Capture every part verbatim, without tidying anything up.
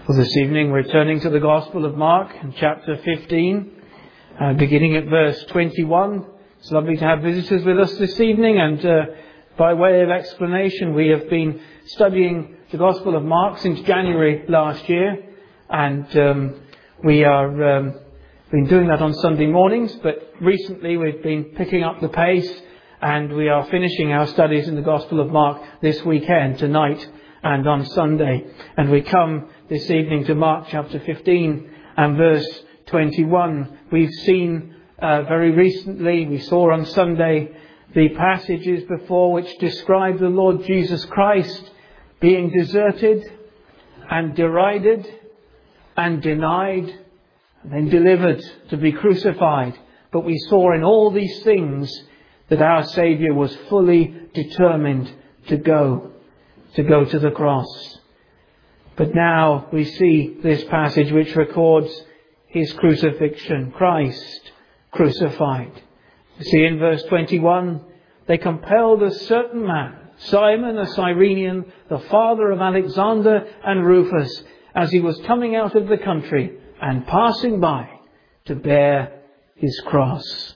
Well, this evening we're turning to the Gospel of Mark in chapter fifteen, uh, beginning at verse twenty-one. It's lovely to have visitors with us this evening, and uh, by way of explanation, we have been studying the Gospel of Mark since January last year, and um, we are um, been doing that on Sunday mornings, but recently we've been picking up the pace, and we are finishing our studies in the Gospel of Mark this weekend, tonight and on Sunday. And we come this evening to Mark chapter fifteen and verse twenty-one. We've seen uh, very recently, we saw on Sunday, the passages before which describe the Lord Jesus Christ being deserted and derided and denied and then delivered to be crucified. But we saw in all these things that our Saviour was fully determined to go, to go to the cross. But now we see this passage which records his crucifixion, Christ crucified. You see in verse twenty-one, they compelled a certain man, Simon a Cyrenian, the father of Alexander and Rufus, as he was coming out of the country and passing by, to bear his cross.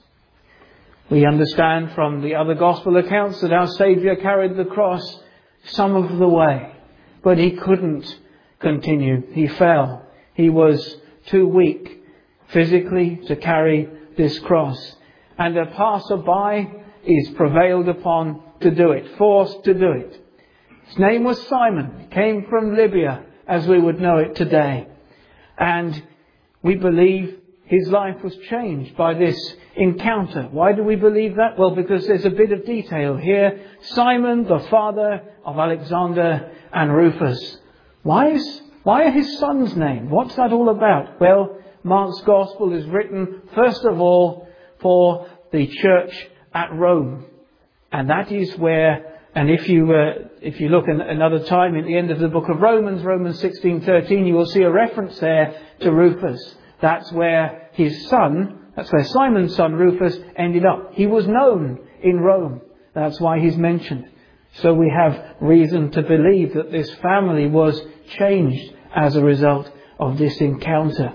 We understand from the other gospel accounts that our Saviour carried the cross some of the way, but he couldn't continue. He fell. He was too weak physically to carry this cross. And a passerby is prevailed upon to do it, forced to do it. His name was Simon. He came from Libya, as we would know it today. And we believe his life was changed by this encounter. Why do we believe that? Well, because there's a bit of detail here. Simon, the father of Alexander and Rufus. Why is, why are his sons named? What's that all about? Well, Mark's Gospel is written, first of all, for the church at Rome. And that is where, and if you uh, if you look in another time at the end of the book of Romans, Romans sixteen thirteen, you will see a reference there to Rufus. That's where his son, that's where Simon's son Rufus ended up. He was known in Rome. That's why he's mentioned. So we have reason to believe that this family was changed as a result of this encounter.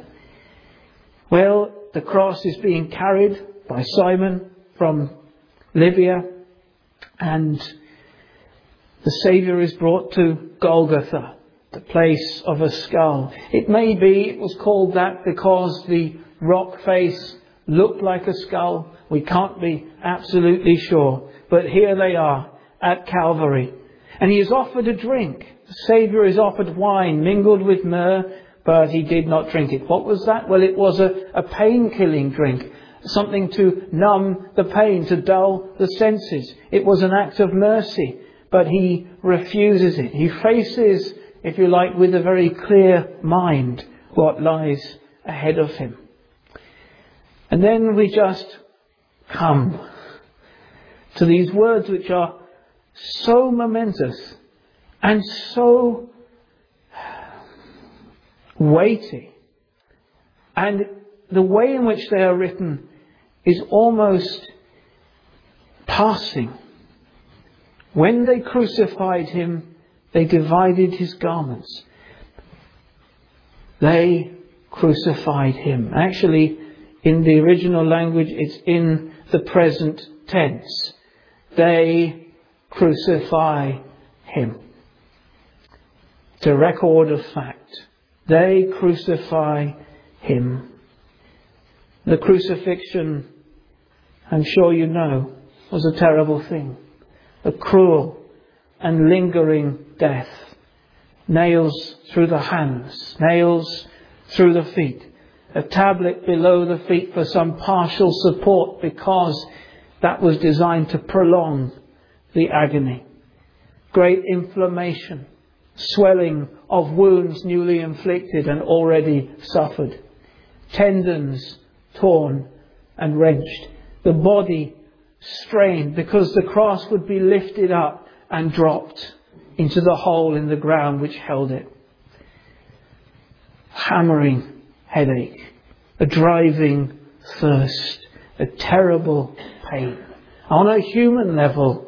Well, the cross is being carried by Simon from Libya, and the Saviour is brought to Golgotha, the place of a skull. It may be it was called that because the rock face looked like a skull. We can't be absolutely sure. But here they are at Calvary. And he is offered a drink. The Saviour is offered wine mingled with myrrh, but he did not drink it. What was that? Well, it was a, a pain-killing drink. Something to numb the pain, to dull the senses. It was an act of mercy, but he refuses it. He faces, if you like, with a very clear mind what lies ahead of him. And then we just come to these words which are so momentous and so weighty. And the way in which they are written is almost passing. When they crucified him, they divided his garments. They crucified him. Actually, in the original language, it's in the present tense. They crucify him. It's a record of fact. They crucify him. The crucifixion, I'm sure you know, was a terrible thing. A cruel and lingering death. Nails through the hands, nails through the feet. A tablet below the feet for some partial support, because that was designed to prolong the agony. Great inflammation, swelling of wounds newly inflicted and already suffered. Tendons torn and wrenched. The body strained because the cross would be lifted up and dropped into the hole in the ground which held it. Hammering headache, a driving thirst, a terrible pain. On a human level,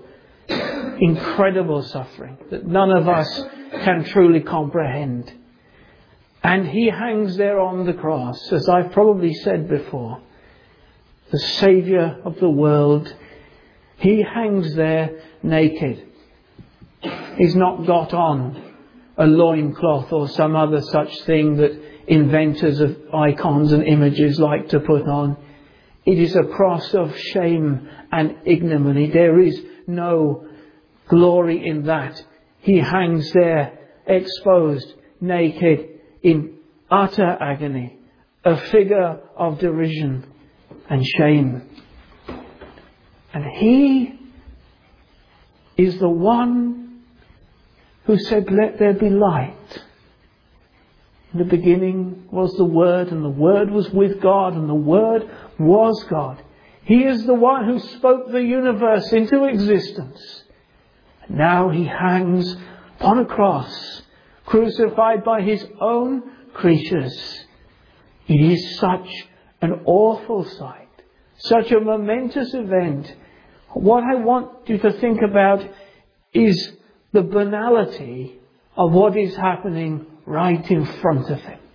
incredible suffering that none of us can truly comprehend. And he hangs there on the cross, as I've probably said before. The Saviour of the world. He hangs there naked. He's not got on a loincloth or some other such thing that inventors of icons and images like to put on. It is a cross of shame and ignominy. There is no glory in that. He hangs there exposed, naked, in utter agony, a figure of derision and shame. And he is the one who said, "Let there be light." In the beginning was the Word, and the Word was with God, and the Word was God. He is the one who spoke the universe into existence. And now he hangs upon a cross, crucified by his own creatures. It is such an awful sight, such a momentous event. What I want you to think about is the banality of what is happening right in front of him.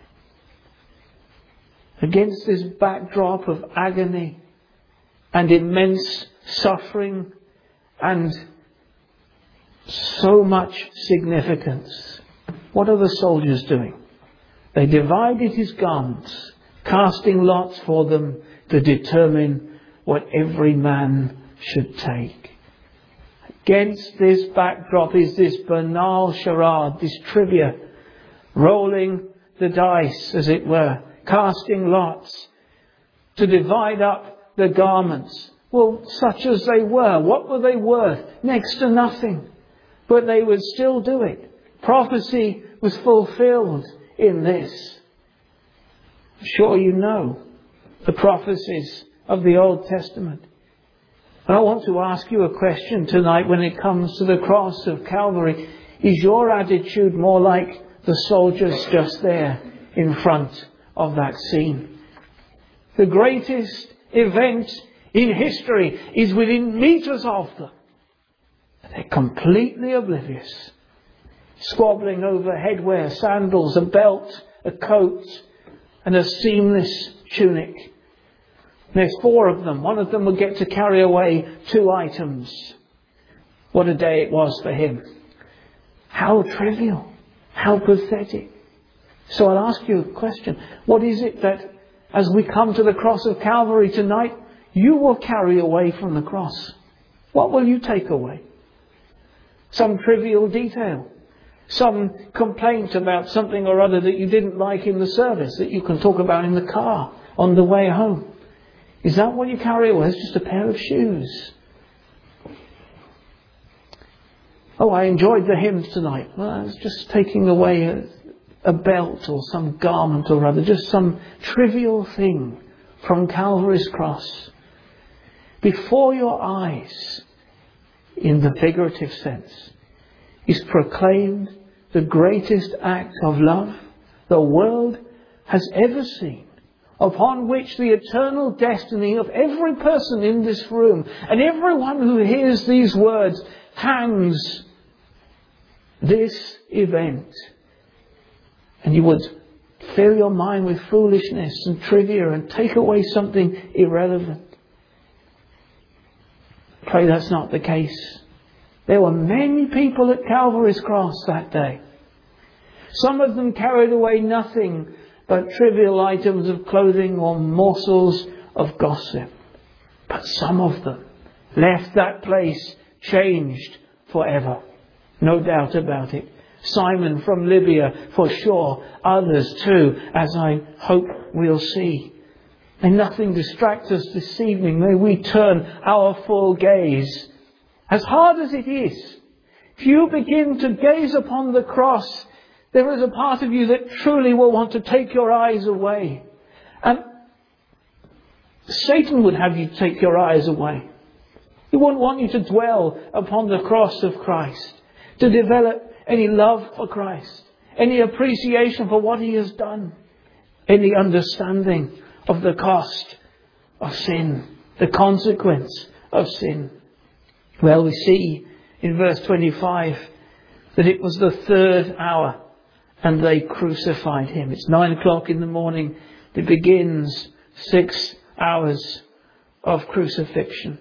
Against this backdrop of agony and immense suffering and so much significance, what are the soldiers doing? They divided his garments, casting lots for them to determine what every man should take. Against this backdrop is this banal charade, this trivia, rolling the dice, as it were, casting lots to divide up the garments. Well, such as they were, what were they worth? Next to nothing. But they would still do it. Prophecy was fulfilled in this. I'm sure you know the prophecies of the Old Testament. And I want to ask you a question tonight when it comes to the cross of Calvary. Is your attitude more like the soldiers just there in front of that scene? The greatest event in history is within meters of them. They're completely oblivious. Squabbling over headwear, sandals, a belt, a coat, and a seamless tunic. There's four of them. One of them will get to carry away two items. What a day it was for him. How trivial. How pathetic. So I'll ask you a question. What is it that, as we come to the cross of Calvary tonight, you will carry away from the cross? What will you take away? Some trivial detail. Some complaint about something or other that you didn't like in the service that you can talk about in the car on the way home. Is that what you carry away? It's just a pair of shoes. Oh, I enjoyed the hymns tonight. Well, I was just taking away a, a belt or some garment or other. Just some trivial thing from Calvary's cross. Before your eyes, in the figurative sense, is proclaimed the greatest act of love the world has ever seen, upon which the eternal destiny of every person in this room and everyone who hears these words hangs. This event. And you would fill your mind with foolishness and trivia and take away something irrelevant. Pray that's not the case. There were many people at Calvary's cross that day. Some of them carried away nothing but trivial items of clothing or morsels of gossip. But some of them left that place changed forever. No doubt about it. Simon from Libya, for sure. Others too, as I hope we'll see. May nothing distract us this evening. May we turn our full gaze. As hard as it is, if you begin to gaze upon the cross, there is a part of you that truly will want to take your eyes away. And Satan would have you take your eyes away. He wouldn't want you to dwell upon the cross of Christ, to develop any love for Christ, any appreciation for what He has done, any understanding of the cost of sin, the consequence of sin. Well, we see in verse twenty-five that it was the third hour, and they crucified him. It's nine o'clock in the morning. It begins six hours of crucifixion.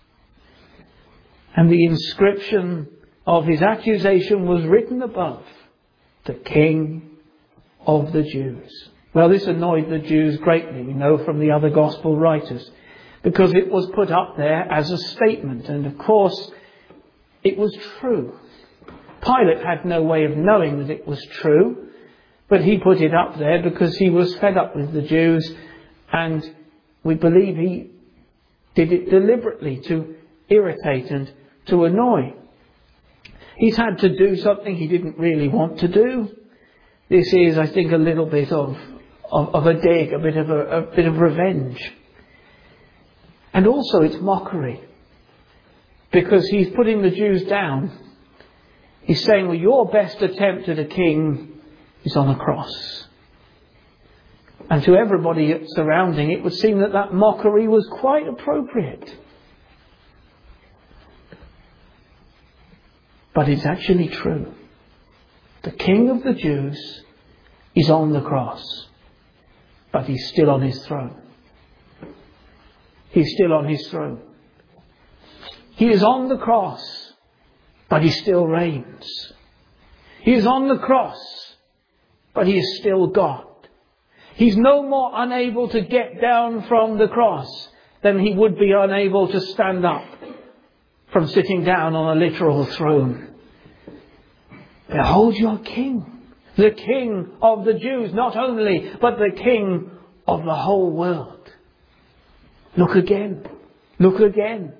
And the inscription of his accusation was written above, "The King of the Jews." Well, this annoyed the Jews greatly, we know from the other gospel writers, because it was put up there as a statement. And of course, it was true. Pilate had no way of knowing that it was true, but he put it up there because he was fed up with the Jews, and we believe he did it deliberately to irritate and to annoy. He's had to do something he didn't really want to do. This is, I think, a little bit of, of, of a dig, a bit of a, a bit of revenge. And also it's mockery, because he's putting the Jews down. He's saying, well, your best attempt at a king is on a cross. And to everybody surrounding, it would seem that that mockery was quite appropriate. But it's actually true. The King of the Jews is on the cross, but he's still on his throne. He's still on his throne. He is on the cross, but he still reigns. He is on the cross, but he is still God. He's no more unable to get down from the cross than he would be unable to stand up from sitting down on a literal throne. Behold your King, the King of the Jews, not only, but the King of the whole world. Look again, look again.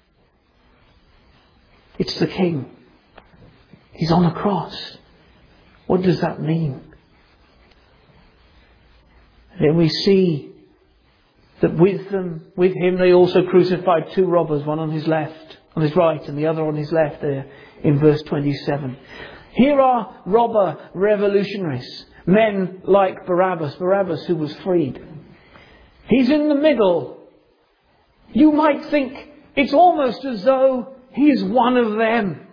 It's the King. He's on the cross. What does that mean? Then we see that with them, with him, they also crucified two robbers, one on his left, on his right, and the other on his left there in verse twenty-seven. Here are robber revolutionaries, men like Barabbas, Barabbas who was freed. He's in the middle. You might think it's almost as though he's one of them.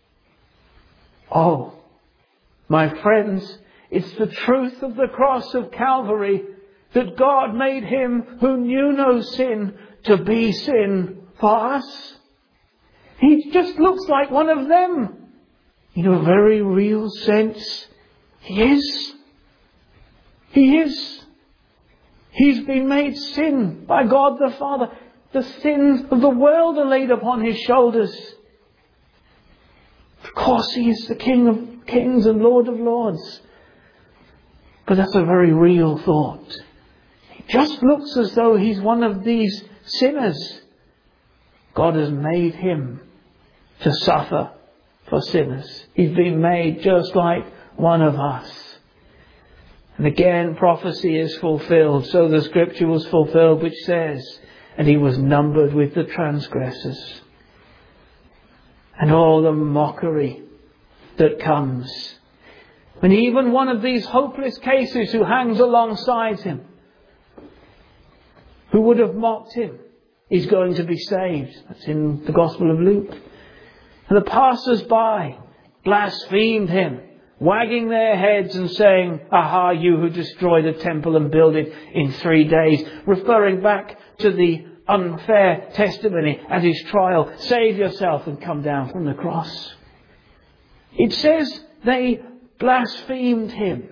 Oh, my friends, it's the truth of the cross of Calvary that God made him who knew no sin to be sin for us. He just looks like one of them. In a very real sense, he is. He is. He's been made sin by God the Father. The sins of the world are laid upon his shoulders. Of course, he is the King of kings and Lord of lords. But that's a very real thought. He just looks as though he's one of these sinners. God has made him to suffer for sinners. He's been made just like one of us. And again, prophecy is fulfilled. So the scripture was fulfilled which says, and he was numbered with the transgressors. And all the mockery that comes. And even one of these hopeless cases who hangs alongside him, who would have mocked him, is going to be saved. That's in the Gospel of Luke. And the passers-by blasphemed him, wagging their heads and saying, "Aha, you who destroy the temple and build it in three days," referring back to the unfair testimony at his trial. Save yourself and come down from the cross. It says they blasphemed him.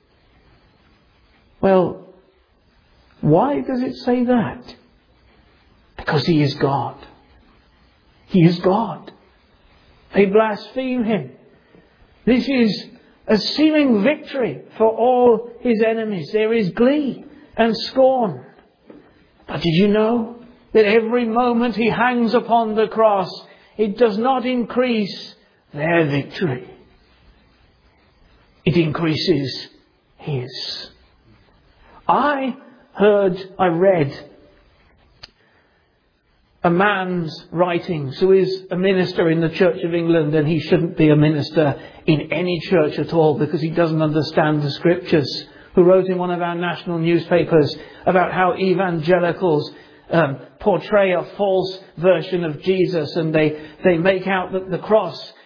Well, why does it say that? Because he is God. He is God. They blaspheme him. This is a seeming victory for all his enemies. There is glee and scorn. But did you know that every moment he hangs upon the cross, it does not increase their victory. It increases his. I heard, I read a man's writings who is a minister in the Church of England, and he shouldn't be a minister in any church at all because he doesn't understand the scriptures, who wrote in one of our national newspapers about how evangelicals um, portray a false version of Jesus, and they, they make out that the cross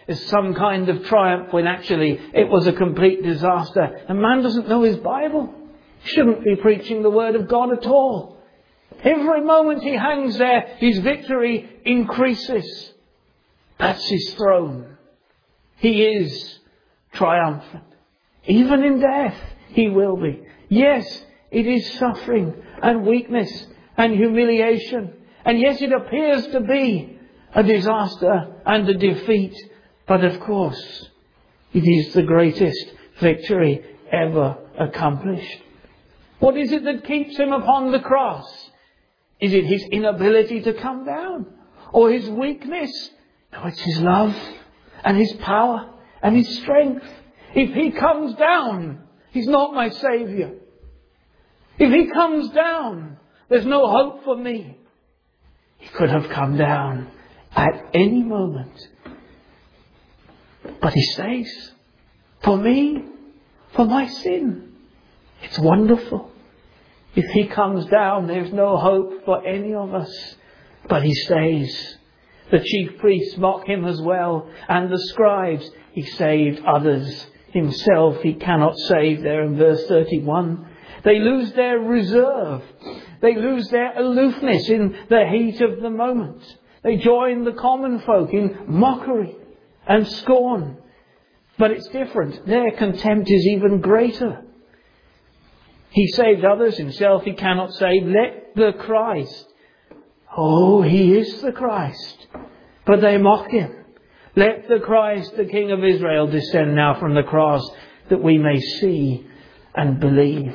as some kind of triumph when actually it was a complete disaster. A man doesn't know his Bible. He shouldn't be preaching the Word of God at all. Every moment he hangs there, his victory increases. That's his throne. He is triumphant. Even in death, he will be. Yes, it is suffering and weakness and humiliation. And yes, it appears to be a disaster and a defeat. But of course, it is the greatest victory ever accomplished. What is it that keeps him upon the cross? Is it his inability to come down? Or his weakness? No, it's his love and his power and his strength. If he comes down, he's not my Saviour. If he comes down, there's no hope for me. He could have come down at any moment. But he stays. For me, for my sin. It's wonderful. If he comes down, there's no hope for any of us. But he stays. The chief priests mock him as well. And the scribes. He saved others. Himself he cannot save, there in verse thirty-one. They lose their reserve. They lose their aloofness in the heat of the moment. They join the common folk in mockery and scorn. But it's different. Their contempt is even greater. He saved others, himself he cannot save. Let the Christ. Oh, he is the Christ. But they mock him. Let the Christ, the King of Israel, descend now from the cross, that we may see and believe.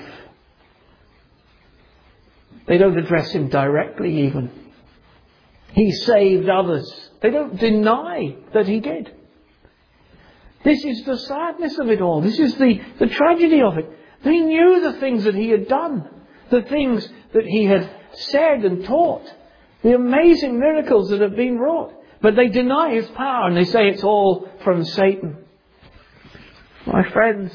They don't address him directly even. He saved others. They don't deny that he did. This is the sadness of it all. This is the, the tragedy of it. They knew the things that he had done. The things that he had said and taught. The amazing miracles that have been wrought. But they deny his power and they say it's all from Satan. My friends,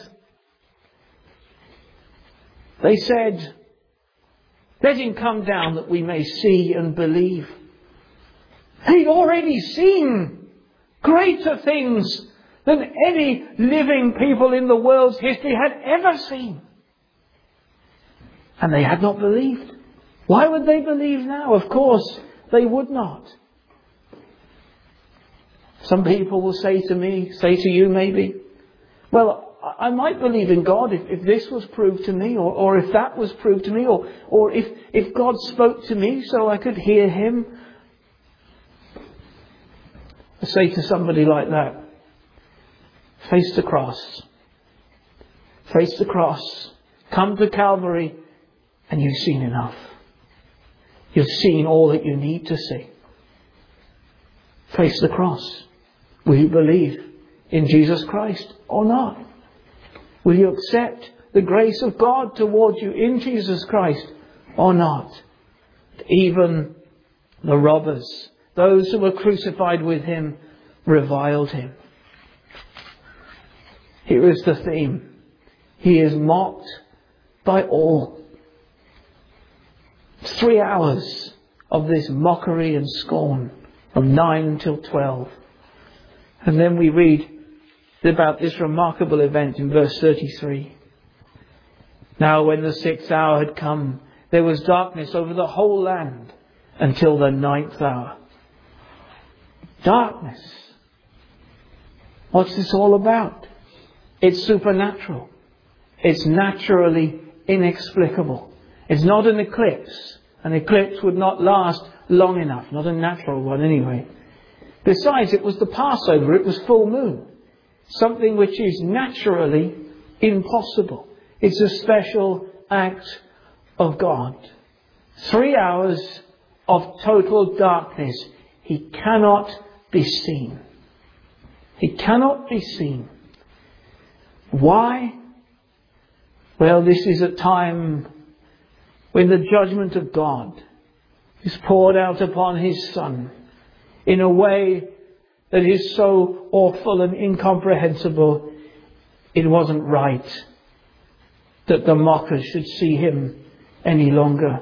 they said, let him come down that we may see and believe. He'd already seen greater things than any living people in the world's history had ever seen. And they had not believed. Why would they believe now? Of course, they would not. Some people will say to me, say to you maybe, well, I might believe in God if, if this was proved to me, or, or if that was proved to me, or, or if, if God spoke to me so I could hear him. I say to somebody like that, face the cross. Face the cross. Come to Calvary and you've seen enough. You've seen all that you need to see. Face the cross. Will you believe in Jesus Christ or not? Will you accept the grace of God towards you in Jesus Christ or not? Even the robbers, those who were crucified with him, reviled him. Here is the theme. He is mocked by all. Three hours of this mockery and scorn, from nine until twelve. And then we read about this remarkable event in verse thirty-three. Now when the sixth hour had come, there was darkness over the whole land until the ninth hour. Darkness. What's this all about? It's supernatural. It's naturally inexplicable. It's not an eclipse. An eclipse would not last long enough. Not a natural one anyway. Besides, it was the Passover. It was full moon. Something which is naturally impossible. It's a special act of God. Three hours of total darkness. He cannot be seen. He cannot be seen. Why? Well, this is a time when the judgment of God is poured out upon his Son in a way that is so awful and incomprehensible. It wasn't right that the mockers should see him any longer.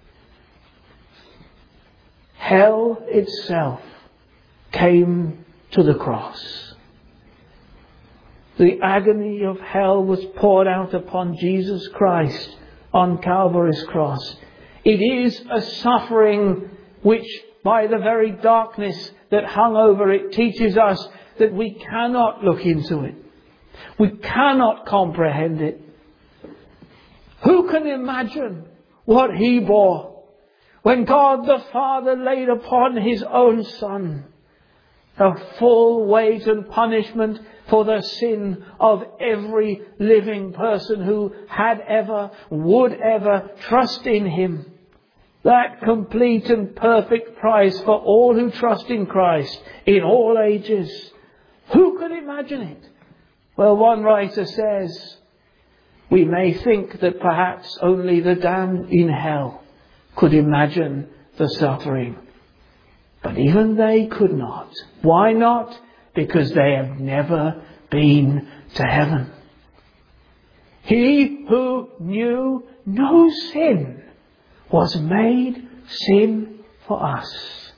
Hell itself came to the cross. The agony of hell was poured out upon Jesus Christ on Calvary's cross. It is a suffering which, by the very darkness that hung over it, teaches us that we cannot look into it. We cannot comprehend it. Who can imagine what he bore when God the Father laid upon his own Son the full weight and punishment for the sin of every living person who had ever, would ever trust in him? That complete and perfect price for all who trust in Christ in all ages. Who could imagine it? Well, one writer says, we may think that perhaps only the damned in hell could imagine the suffering. But even they could not. Why not? Because they have never been to heaven. He who knew no sin was made sin for us.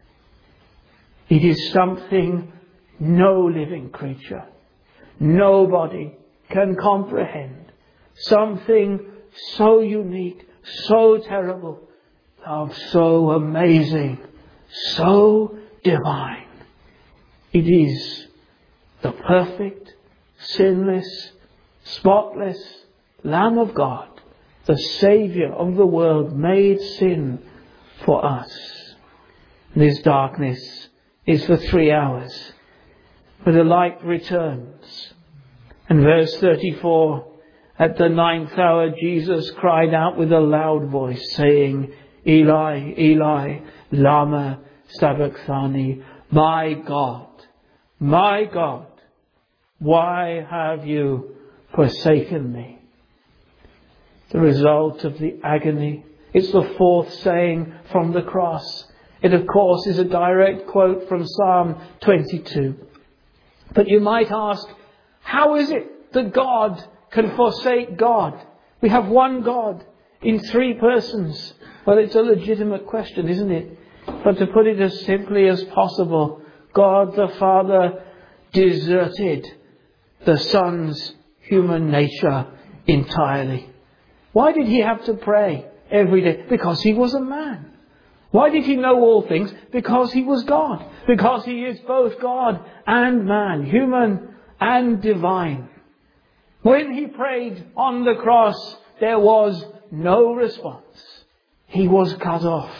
It is something no living creature, nobody can comprehend. Something so unique, so terrible, of so amazing, so divine. It is the perfect, sinless, spotless Lamb of God, the Saviour of the world, made sin for us. This darkness is for three hours, but the light returns. And verse thirty-four, at the ninth hour Jesus cried out with a loud voice, saying, Eli, Eli, lama sabachthani, my God, my God, why have you forsaken me? The result of the agony. It's the fourth saying from the cross. It, of course, is a direct quote from Psalm twenty-two. But you might ask, how is it that God can forsake God? We have one God in three persons. Well, it's a legitimate question, isn't it? But to put it as simply as possible, God the Father deserted the Son's human nature entirely. Why did he have to pray every day? Because he was a man. Why did he know all things? Because he was God. Because he is both God and man, human and divine. When he prayed on the cross, there was no response. He was cut off.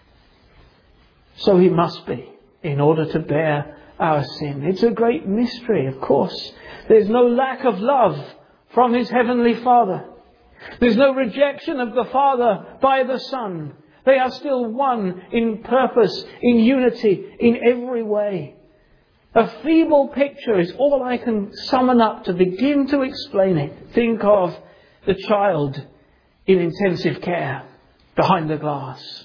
So he must be, in order to bear our sin. It's a great mystery, of course. There's no lack of love from his heavenly Father. There's no rejection of the Father by the Son. They are still one in purpose, in unity, in every way. A feeble picture is all I can summon up to begin to explain it. Think of the child in intensive care behind the glass.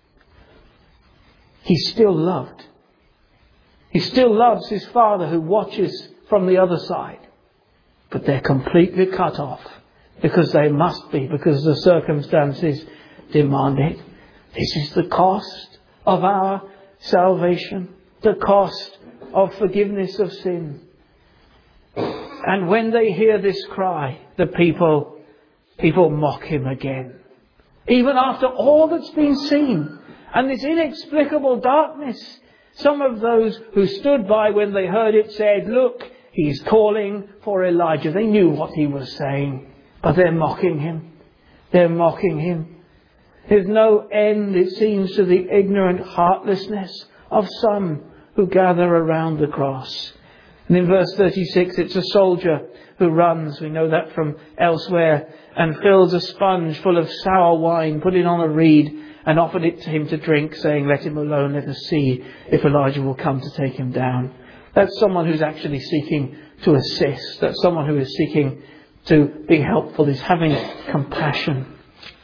He still loved. He still loves his father who watches from the other side. But they're completely cut off because they must be, because the circumstances demand it. This is the cost of our salvation, the cost of forgiveness of sin. And when they hear this cry, the people, people mock him again. Even after all that's been seen and this inexplicable darkness, some of those who stood by when they heard it said, look, he's calling for Elijah. They knew what he was saying, but they're mocking him. They're mocking him. There's no end, it seems, to the ignorant heartlessness of some who gather around the cross. And in verse thirty-six, it's a soldier who runs, we know that from elsewhere, and fills a sponge full of sour wine, put it on a reed, and offered it to him to drink, saying, let him alone, let us see if Elijah will come to take him down. That's someone who's actually seeking to assist. That's someone who is seeking to be helpful, is having compassion.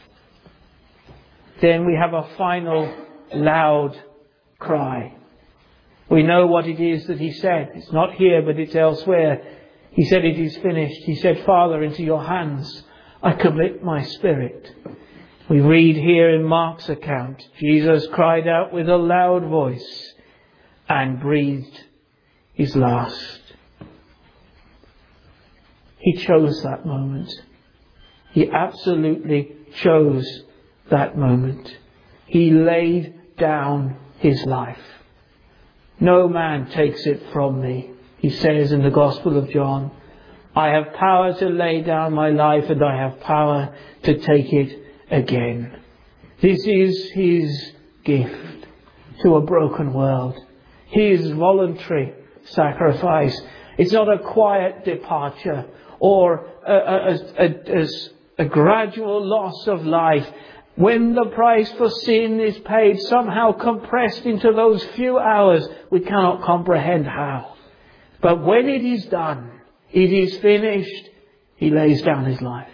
Then we have a final loud cry. We know what it is that he said. It's not here, but it's elsewhere. He said, it is finished. He said, Father, into your hands I commit my spirit. We read here in Mark's account, Jesus cried out with a loud voice and breathed his last. He chose that moment. He absolutely chose that moment. He laid down his life. No man takes it from me, he says in the Gospel of John. I have power to lay down my life, and I have power to take it again. This is his gift to a broken world. His voluntary sacrifice. It's not a quiet departure or a, a, a, a, a gradual loss of life. When the price for sin is paid, somehow compressed into those few hours, we cannot comprehend how. But when it is done, it is finished, he lays down his life.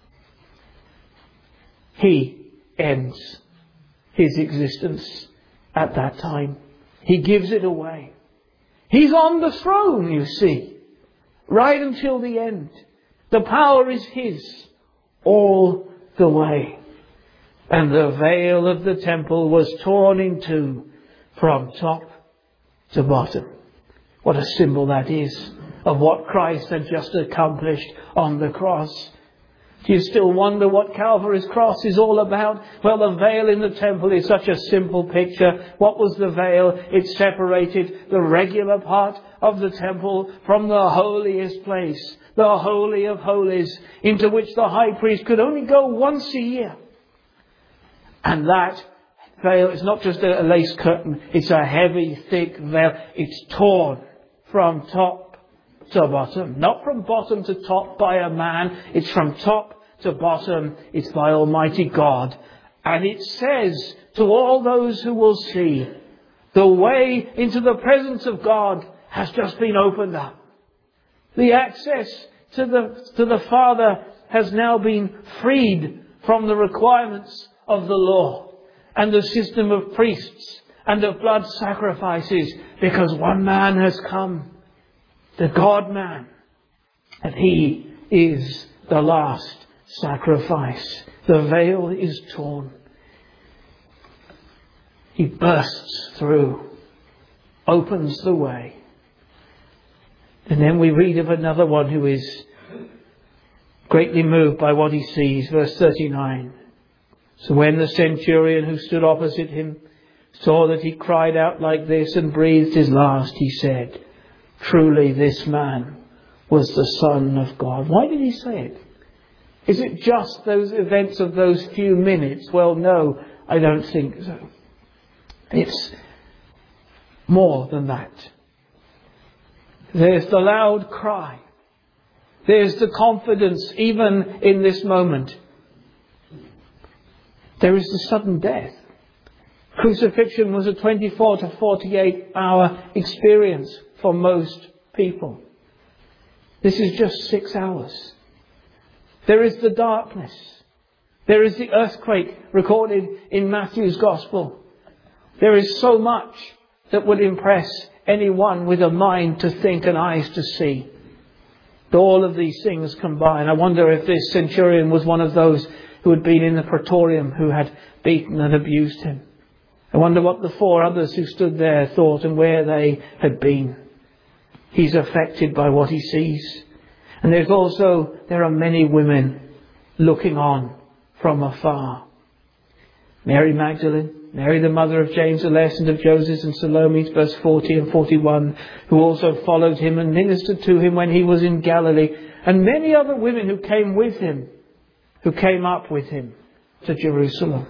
He ends his existence at that time. He gives it away. He's on the throne, you see, right until the end. The power is his all the way. And the veil of the temple was torn in two from top to bottom. What a symbol that is of what Christ had just accomplished on the cross. Do you still wonder what Calvary's cross is all about? Well, the veil in the temple is such a simple picture. What was the veil? It separated the regular part of the temple from the holiest place, the Holy of Holies, into which the high priest could only go once a year. And that veil is not just a lace curtain, it's a heavy, thick veil. It's torn from top to bottom. Not from bottom to top by a man, it's from top to bottom, it's by Almighty God. And it says to all those who will see, the way into the presence of God has just been opened up. The access to the, to the Father has now been freed from the requirements of the law and the system of priests and of blood sacrifices, because one man has come, the God-man, and he is the last sacrifice. The veil is torn. He bursts through, opens the way. And then we read of another one who is greatly moved by what he sees. Verse thirty-nine. So when the centurion who stood opposite him saw that he cried out like this and breathed his last, he said, truly this man was the Son of God. Why did he say it? Is it just those events of those few minutes? Well, no, I don't think so. It's more than that. There's the loud cry. There's the confidence even in this moment. There is the sudden death. Crucifixion was a twenty-four to forty-eight hour experience for most people. This is just six hours. There is the darkness. There is the earthquake recorded in Matthew's Gospel. There is so much that would impress anyone with a mind to think and eyes to see. All of these things combine. I wonder if this centurion was one of those who had been in the praetorium, who had beaten and abused him. I wonder what the four others who stood there thought and where they had been. He's affected by what he sees. And there's also, there are many women looking on from afar. Mary Magdalene, Mary the mother of James the Less and of Joseph and Salome, verse forty and forty-one, who also followed him and ministered to him when he was in Galilee. And many other women who came with him, who came up with him to Jerusalem.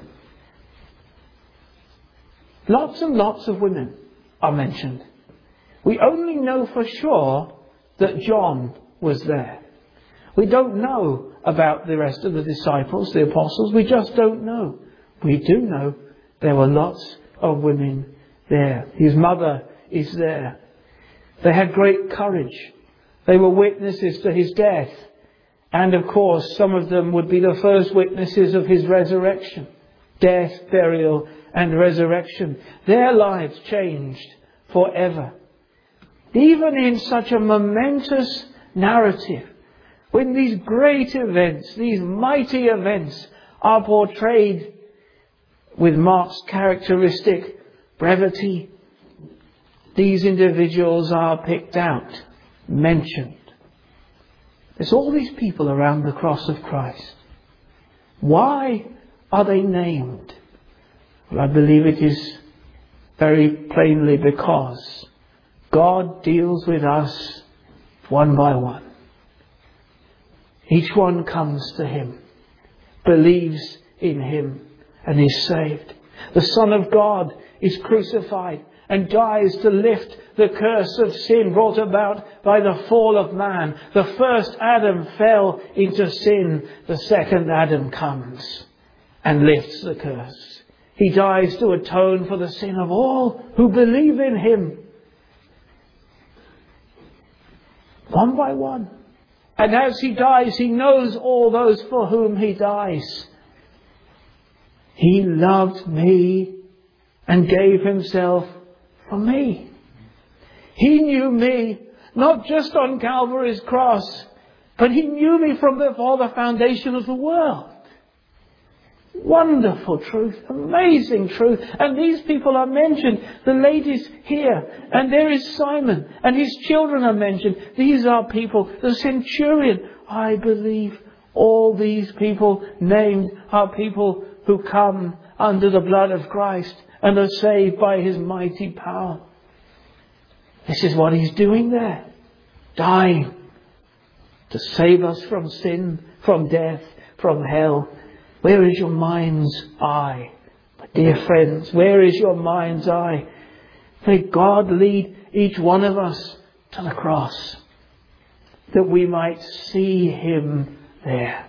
Lots and lots of women are mentioned. We only know for sure that John was there. We don't know about the rest of the disciples, the apostles. We just don't know. We do know there were lots of women there. His mother is there. They had great courage. They were witnesses to his death. And of course, some of them would be the first witnesses of his resurrection. Death, burial, and resurrection. Their lives changed forever. Even in such a momentous narrative, when these great events, these mighty events are portrayed with Mark's characteristic brevity, these individuals are picked out, mentioned. There's all these people around the cross of Christ. Why are they named? Well, I believe it is very plainly because God deals with us one by one. Each one comes to Him, believes in Him, and is saved. The Son of God is crucified and dies to lift the curse of sin brought about by the fall of man. The first Adam fell into sin. The second Adam comes and lifts the curse. He dies to atone for the sin of all who believe in Him. One by one. And as He dies, He knows all those for whom He dies. He loved me and gave Himself for me. He knew me, not just on Calvary's cross, but He knew me from before the foundation of the world. Wonderful truth, amazing truth. And these people are mentioned. The ladies here, and there is Simon, and his children are mentioned. These are people, the centurion. I believe all these people named are people who come under the blood of Christ and are saved by His mighty power. This is what He's doing there. Dying to save us from sin, from death, from hell. Where is your mind's eye? My dear friends, where is your mind's eye? May God lead each one of us to the cross, that we might see Him there.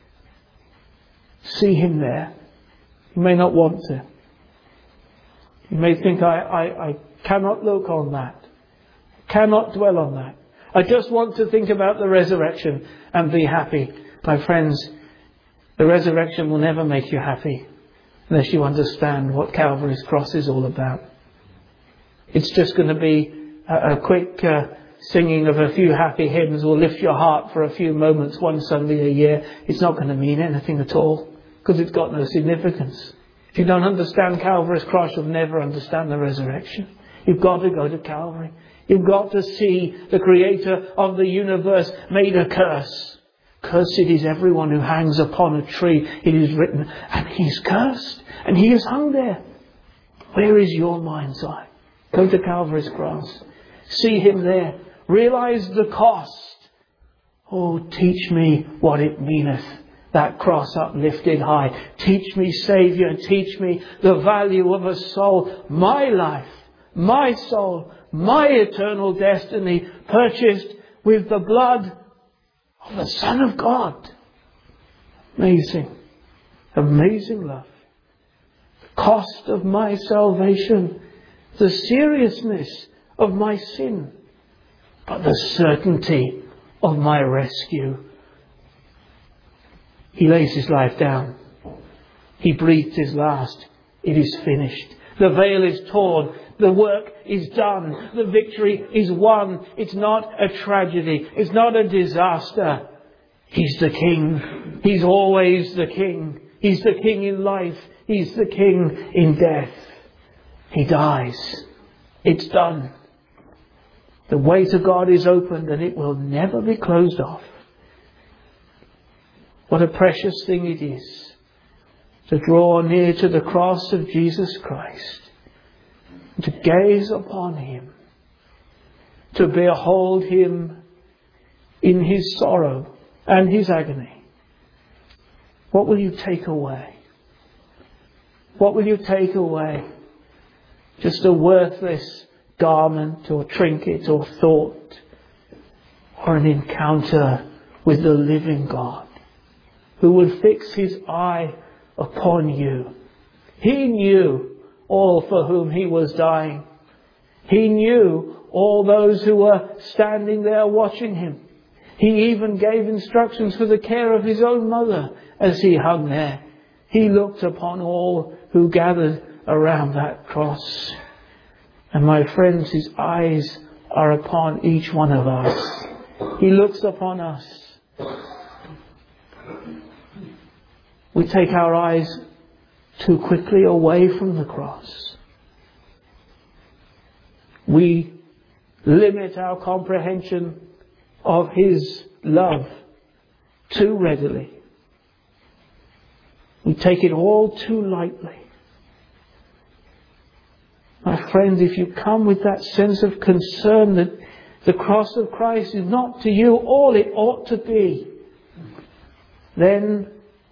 See Him there. You may not want to. You may think, I, I, I cannot look on that. Cannot dwell on that. I just want to think about the resurrection and be happy. My friends, the resurrection will never make you happy unless you understand what Calvary's cross is all about. It's just going to be a, a quick uh, singing of a few happy hymns will lift your heart for a few moments one Sunday a year. It's not going to mean anything at all because it's got no significance. If you don't understand Calvary's cross, you'll never understand the resurrection. You've got to go to Calvary. You've got to see the Creator of the universe made a curse. Cursed is everyone who hangs upon a tree. It is written, and He's cursed, and He is hung there. Where is your mind's eye? Go to Calvary's cross. See Him there. Realize the cost. Oh, teach me what it meaneth, that cross uplifted high. Teach me, Saviour, teach me the value of a soul. My life, my soul, my eternal destiny, purchased with the blood of the Son of God. Amazing. Amazing love. The cost of my salvation. The seriousness of my sin. But the certainty of my rescue. He lays His life down. He breathed His last. It is finished. The veil is torn. The work is done. The victory is won. It's not a tragedy. It's not a disaster. He's the King. He's always the King. He's the King in life. He's the King in death. He dies. It's done. The way to God is opened and it will never be closed off. What a precious thing it is to draw near to the cross of Jesus Christ. To gaze upon Him, to behold Him in His sorrow and His agony. What will you take away? What will you take away? Just a worthless garment or trinket or thought, or an encounter with the living God who will fix His eye upon you. He knew all for whom He was dying. He knew all those who were standing there watching Him. He even gave instructions for the care of His own mother as He hung there. He looked upon all who gathered around that cross. And my friends, His eyes are upon each one of us. He looks upon us. We take our eyes too quickly away from the cross. We limit our comprehension of His love too readily. We take it all too lightly. My friends, if you come with that sense of concern that the cross of Christ is not to you all it ought to be, then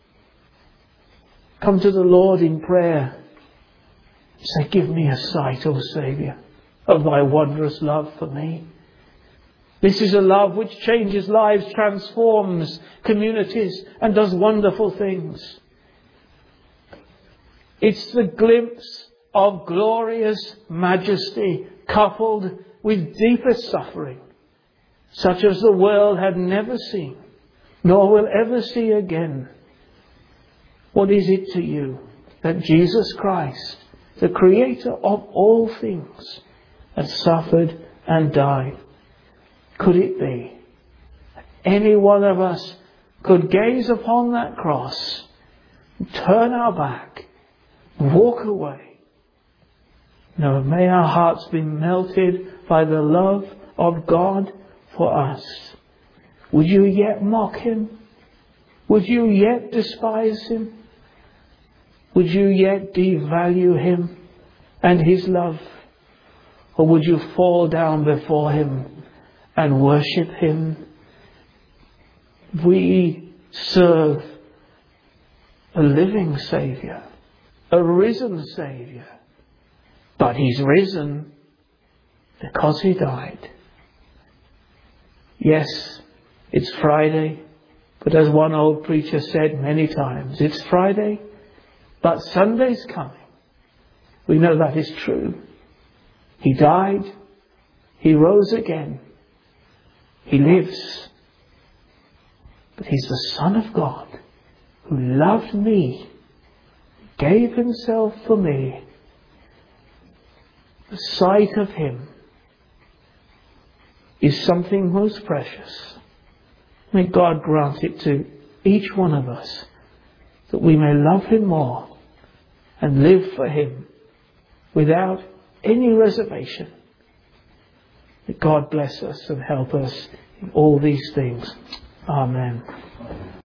come to the Lord in prayer. Say, give me a sight, O Saviour, of thy wondrous love for me. This is a love which changes lives, transforms communities, and does wonderful things. It's the glimpse of glorious majesty coupled with deepest suffering, such as the world had never seen, nor will ever see again. What is it to you that Jesus Christ, the Creator of all things, has suffered and died? Could it be that any one of us could gaze upon that cross, turn our back, walk away? No, may our hearts be melted by the love of God for us. Would you yet mock Him? Would you yet despise Him? Would you yet devalue Him and His love? Or would you fall down before Him and worship Him? We serve a living Saviour, a risen Saviour. But He's risen because He died. Yes, it's Friday, but as one old preacher said many times, it's Friday, but Sunday's coming. We know that is true. He died. He rose again. He lives. But He's the Son of God who loved me, gave Himself for me. The sight of Him is something most precious. May God grant it to each one of us, that we may love Him more and live for Him without any reservation. May God bless us and help us in all these things. Amen.